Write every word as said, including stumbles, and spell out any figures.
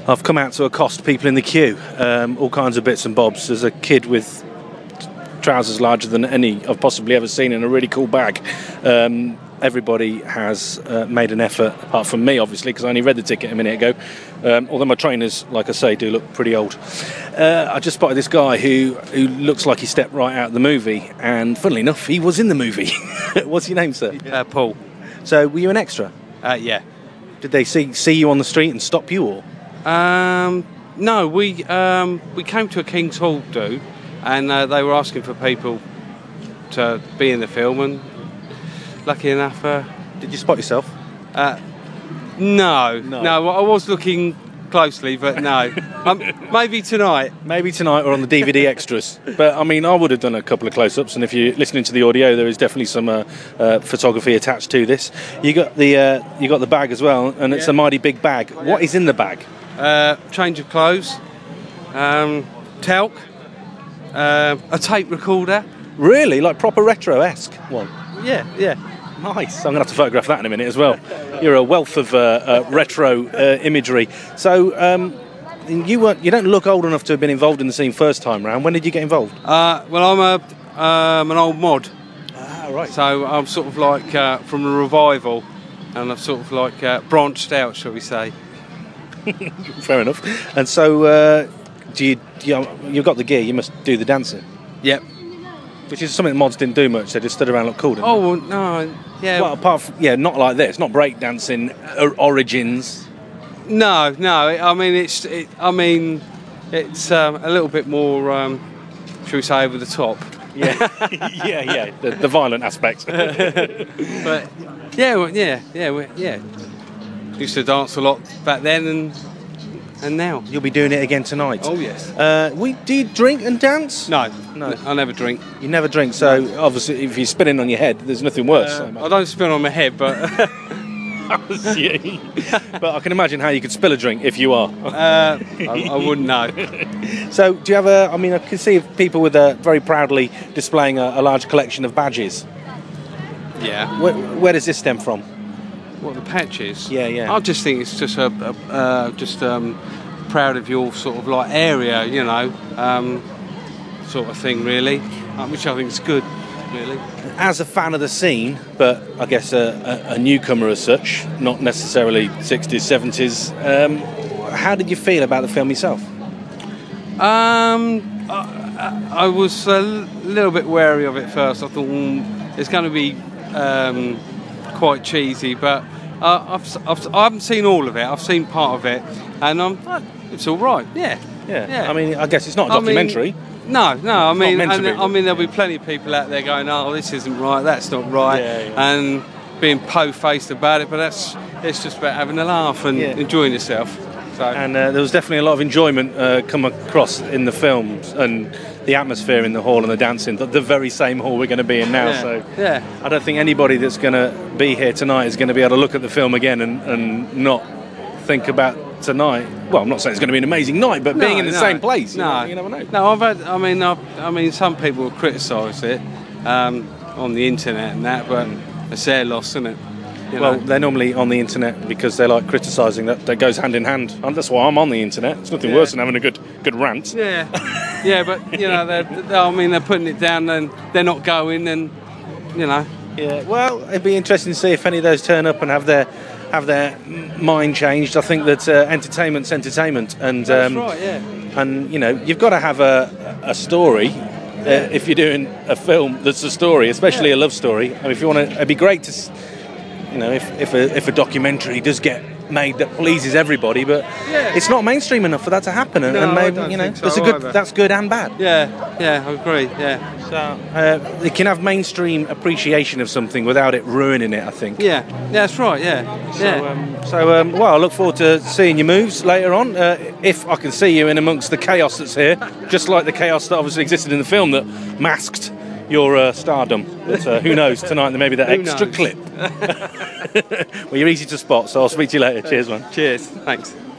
I've come out to accost people in the queue, um, all kinds of bits and bobs. There's a kid with trousers larger than any I've possibly ever seen in a really cool bag. Um, everybody has uh, made an effort, apart from me, obviously, because I only read the ticket a minute ago. Um, although my trainers, like I say, do look pretty old. Uh, I just spotted this guy who, who looks like he stepped right out of the movie, and funnily enough, he was in the movie. What's your name, sir? Uh, Paul. So, were you an extra? Uh, yeah. Did they see see you on the street and stop you, or? Um, no, we um, we came to a King's Hall do, and uh, they were asking for people to be in the film, and lucky enough... Uh, Did you spot yourself? Uh, no, no, no, I was looking closely, but no. um, maybe tonight. Maybe tonight or on the D V D extras. But, I mean, I would have done a couple of close-ups, and if you're listening to the audio, there is definitely some uh, uh, photography attached to this. You got the uh, you got the bag as well, and it's yeah. a mighty big bag. Oh, yeah. What is in the bag? Uh, change of clothes, um, talc, uh, a tape recorder. Really? Like proper retro-esque one? Yeah, yeah. Nice. I'm going to have to photograph that in a minute as well. You're a wealth of uh, uh, retro uh, imagery. So um, you weren't, you don't look old enough to have been involved in the scene first time round. When did you get involved? Uh, well, I'm a um, an old mod. Ah, right. So I'm sort of like uh, from the revival, and I've sort of like uh, branched out, shall we say. Fair enough. And so uh, do you, you know, you've got the gear, you must do the dancing. Yep. Which is something that mods didn't do much. They just stood around and looked cool, didn't oh, they? no, yeah. Well, apart from, yeah, not like this, not breakdancing or origins. No, no, I mean, it's, it, I mean, it's um, a little bit more, um, shall we say, over the top. Yeah, yeah, yeah, the, the violent aspect. But, yeah, well, yeah, yeah, well, yeah. Used to dance a lot back then and and now. You'll be doing it again tonight. Oh, yes. Uh, we, do you drink and dance? No, no, I never drink. You never drink, so no. Obviously if you're spinning on your head, there's nothing worse. Uh, I don't spin on my head, but... But I can imagine how you could spill a drink if you are. uh, I, I wouldn't know. So do you have a... I mean, I can see people with a very proudly displaying a, a large collection of badges. Yeah. Where, where does this stem from? What, the patches? Yeah, yeah. I just think it's just a, a uh, just um, proud of your sort of like area, you know, um, sort of thing, really, uh, which I think is good, really. As a fan of the scene, but I guess a, a, a newcomer as such, not necessarily sixties, seventies, um, how did you feel about the film yourself? Um, I, I was a little bit wary of it first. I thought mm, it's going to be um, quite cheesy, but uh, I've, I've, I haven't seen all of it. I've seen part of it, and I'm, uh, it's all right. Yeah. yeah, yeah. I mean, I guess it's not a documentary. I mean, no, no. I mean, and, be, I mean, there'll be plenty of people out there going, "Oh, this isn't right. That's not right," yeah, yeah. and being po-faced about it. But that's it's just about having a laugh and yeah. enjoying yourself. So. And uh, there was definitely a lot of enjoyment uh, come across in the films and the atmosphere in the hall and the dancing. The, the very same hall we're going to be in now. Yeah. So yeah. I don't think anybody that's going to be here tonight is going to be able to look at the film again and, and not think about tonight. Well, I'm not saying it's going to be an amazing night, but no, being in the no, same place, you, no, know, you never know. No, I've had. I mean, I've, I mean, some people will criticise it um, on the internet and that, but it's their loss, isn't it? You well, know? They're normally on the internet because they like criticising. That that goes hand in hand, and that's why I'm on the internet. It's nothing yeah. worse than having a good good rant. Yeah, yeah, but you know, they're, they're, I mean, they're putting it down and they're not going, and you know. Yeah. Well, it'd be interesting to see if any of those turn up and have their have their mind changed. I think that uh, entertainment's entertainment, and um, that's right. Yeah. And you know, you've got to have a a story. Uh, if you're doing a film that's a story, especially yeah. a love story. I mean, if you want to, it'd be great to. You know, if if a, if a documentary does get made that pleases everybody, but yeah. it's not mainstream enough for that to happen, and, no, and maybe I don't you know, think so that's a good, either. that's good and bad. Yeah, yeah, I agree. Yeah, so uh, you can have mainstream appreciation of something without it ruining it. I think. Yeah, yeah, that's right. Yeah, so, yeah. Um, so um, well, I look forward to seeing your moves later on. Uh, if I can see you in amongst the chaos that's here, just like the chaos that obviously existed in the film that masked your uh, stardom. But uh, who knows, tonight there may be that Who extra knows? clip. Well, you're easy to spot, so I'll speak to you later. Cheers, man. Cheers. Thanks.